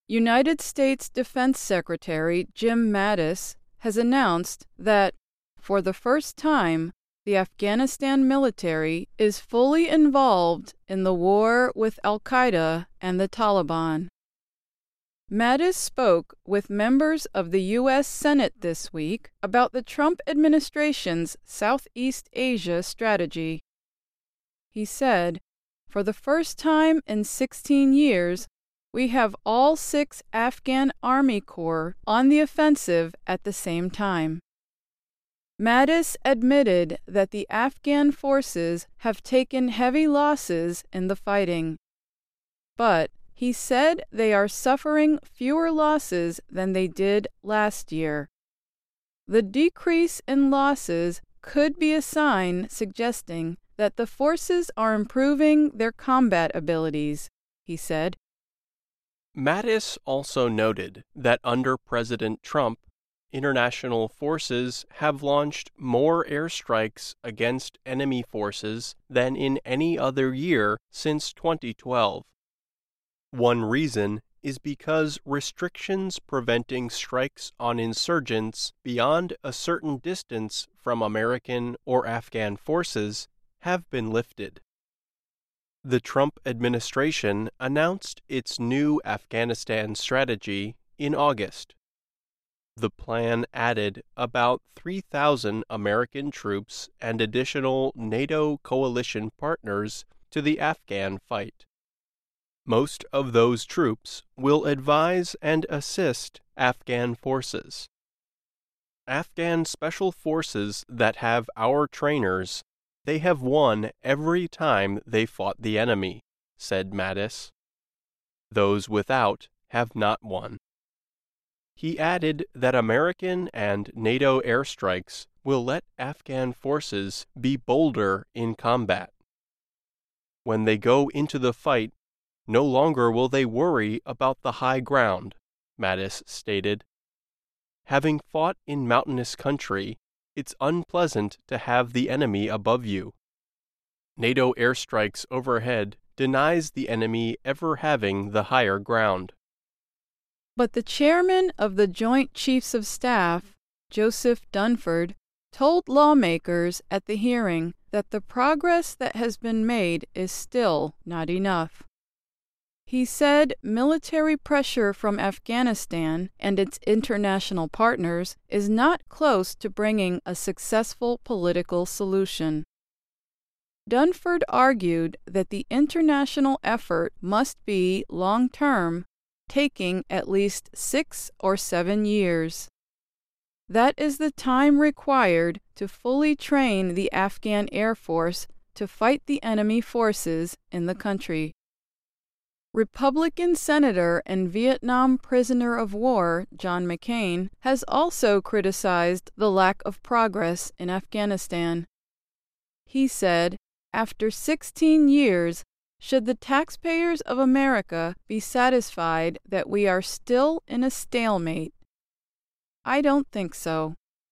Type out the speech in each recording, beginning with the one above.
United States Defense Secretary Jim Mattis has announced that, for the first time, the Afghanistan military is fully involved in the war with al-Qaeda and the Taliban. Mattis spoke with members of the U.S. Senate this week about the Trump administration's Southeast Asia strategy. He said, "For the first time in 16 years, we have all 6 Afghan Army Corps on the offensive at the same time." Mattis admitted that the Afghan forces have taken heavy losses in the fighting, but he said they are suffering fewer losses than they did last year. The decrease in losses could be a sign suggesting that the forces are improving their combat abilities, he said. Mattis also noted that under President Trump, international forces have launched more airstrikes against enemy forces than in any other year since 2012. One reason is because restrictions preventing strikes on insurgents beyond a certain distance from American or Afghan forces have been lifted. The Trump administration announced its new Afghanistan strategy in August. The plan added about 3,000 American troops and additional NATO coalition partners to the Afghan fight. Most of those troops will advise and assist Afghan forces. Afghan special forces that have our trainers, they have won every time they fought the enemy, said Mattis. Those without have not won. He added that American and NATO airstrikes will let Afghan forces be bolder in combat. When they go into the fight, no longer will they worry about the high ground, Mattis stated. Having fought in mountainous country, it's unpleasant to have the enemy above you. NATO airstrikes overhead denies the enemy ever having the higher ground. But the chairman of the Joint Chiefs of Staff, Joseph Dunford, told lawmakers at the hearing that the progress that has been made is still not enough. He said military pressure from Afghanistan and its international partners is not close to bringing a successful political solution. Dunford argued that the international effort must be long-term, taking at least 6 or 7 years. That is the time required to fully train the Afghan Air Force to fight the enemy forces in the country. Republican Senator and Vietnam prisoner of war John McCain has also criticized the lack of progress in Afghanistan. He said, "After 16 years, should the taxpayers of America be satisfied that we are still in a stalemate? I don't think so."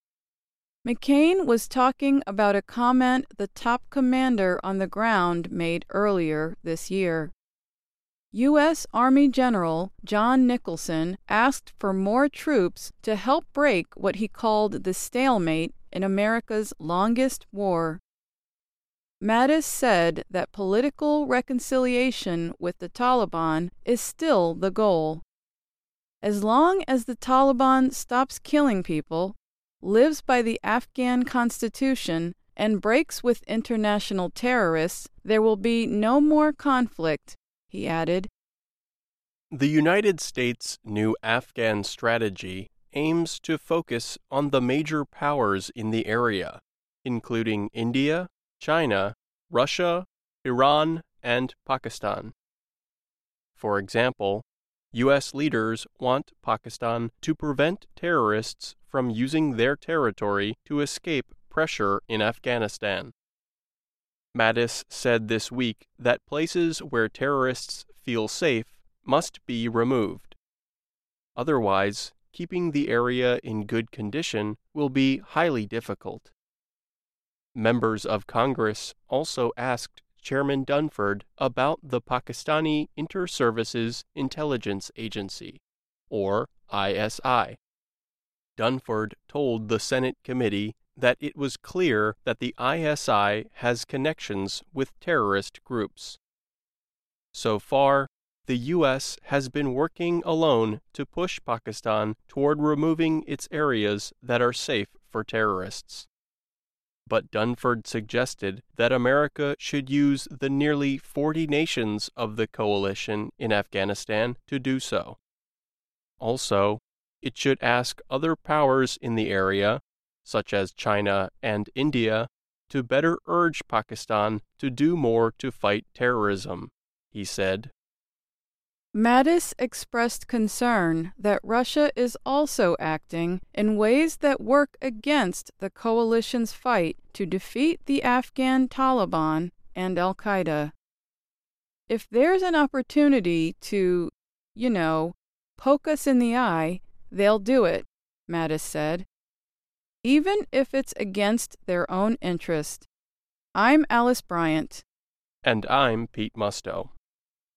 McCain was talking about a comment the top commander on the ground made earlier this year. U.S. Army General John Nicholson asked for more troops to help break what he called the stalemate in America's longest war. Mattis said that political reconciliation with the Taliban is still the goal. As long as the Taliban stops killing people, lives by the Afghan constitution, and breaks with international terrorists, there will be no more conflict, he added. The United States' new Afghan strategy aims to focus on the major powers in the area, including India, China, Russia, Iran, and Pakistan. For example, U.S. leaders want Pakistan to prevent terrorists from using their territory to escape pressure in Afghanistan. Mattis said this week that places where terrorists feel safe must be removed. Otherwise, keeping the area in good condition will be highly difficult. Members of Congress also asked Chairman Dunford about the Pakistani Inter-Services Intelligence Agency. or ISI. Dunford told the Senate committee that it was clear that the ISI has connections with terrorist groups. So far, the U.S. has been working alone to push Pakistan toward removing its areas that are safe for terrorists. But Dunford suggested that America should use the nearly 40 nations of the coalition in Afghanistan to do so. Also, it should ask other powers in the area, such as China and India, to better urge Pakistan to do more to fight terrorism, he said. Mattis expressed concern that Russia is also acting in ways that work against the coalition's fight to defeat the Afghan Taliban and al-Qaeda. If there's an opportunity to, poke us in the eye, they'll do it, Mattis said. Even if it's against their own interest. I'm Alice Bryant. And I'm Pete Musto.